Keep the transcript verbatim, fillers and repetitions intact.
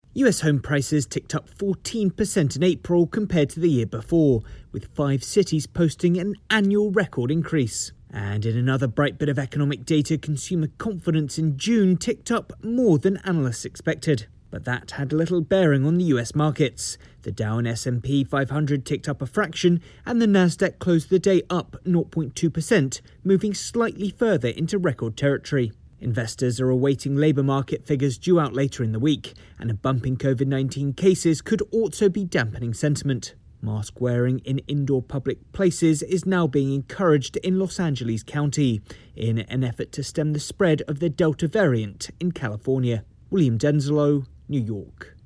U S home prices ticked up fourteen percent in April compared to the year before, with five cities posting an annual record increase. And in another bright bit of economic data, consumer confidence in June ticked up more than analysts expected. But that had little bearing on the U S markets. The Dow and S and P five hundred ticked up a fraction, and the Nasdaq closed the day up zero point two percent, moving slightly further into record territory. Investors are awaiting labour market figures due out later in the week, and a bump in COVID nineteen cases could also be dampening sentiment. Mask wearing in indoor public places is now being encouraged in Los Angeles County in an effort to stem the spread of the Delta variant in California. William Denzelo, New York.